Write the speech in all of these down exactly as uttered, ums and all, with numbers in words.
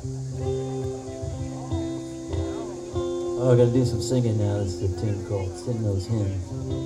Oh, we're gonna do some singing now. This is a tune called Sing Those Hymns.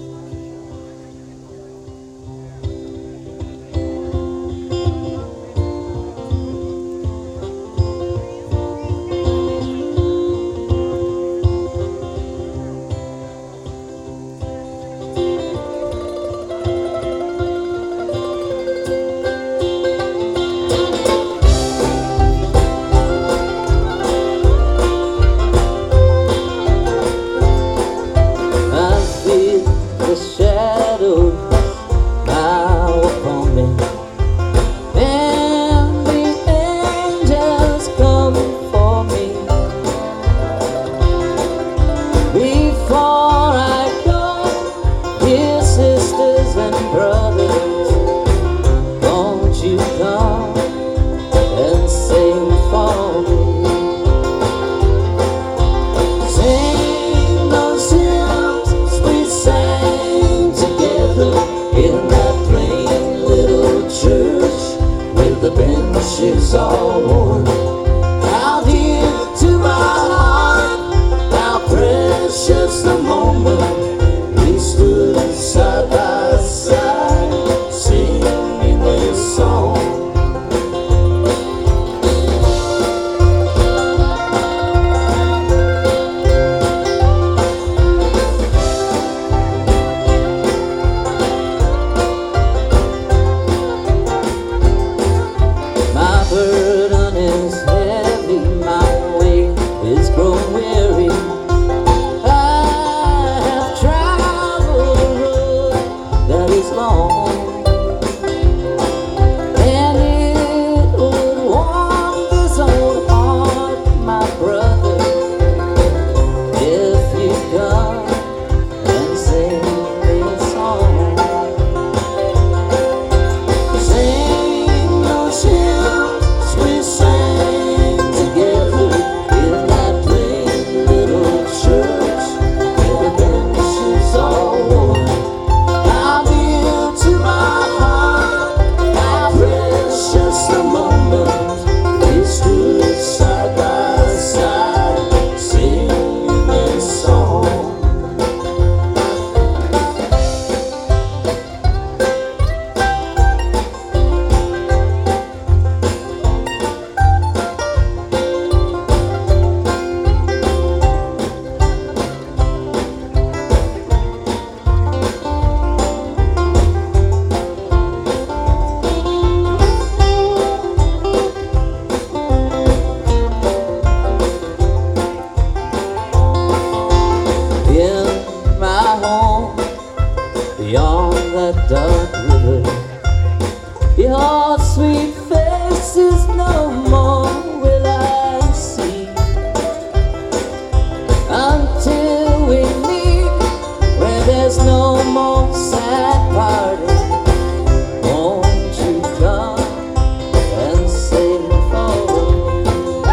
Benches all worn. How dear to my heart, how precious the moment we stood side by side, singing this song. Burden is heavy, my weight is grown weary. I have traveled a road that is long, and it would warm this old heart, my brother, if you come and sing me a song. Sing those hymns we sang together in that plain little church where the benches all worn. How dear to my heart, how precious the moment we stood side by side, singing this song. In my home, beyond that dark river, your sweet face is no more will I see, until we meet where there's no more sad parting. Won't you come and sing for me?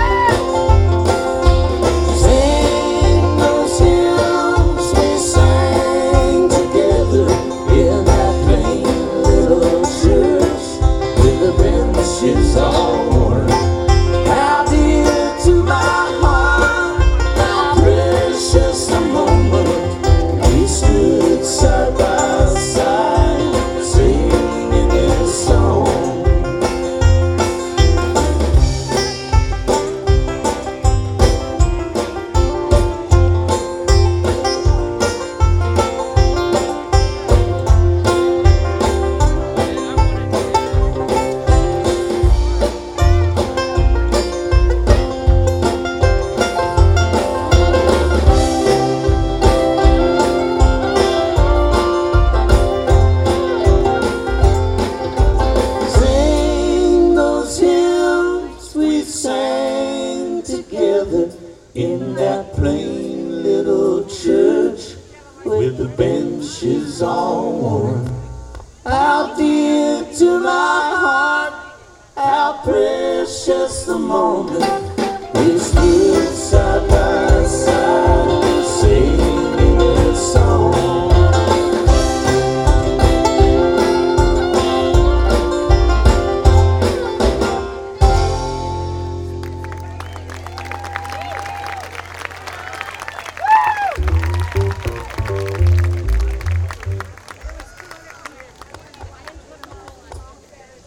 Sing those hymns we sang together in that plain little church with the benches all worn. How dear to my heart, how precious the moment we stood side by side, singing this song. Sing those hymns we sang together in that plain little church with the benches all worn. How dear to my heart, how precious the moment we stood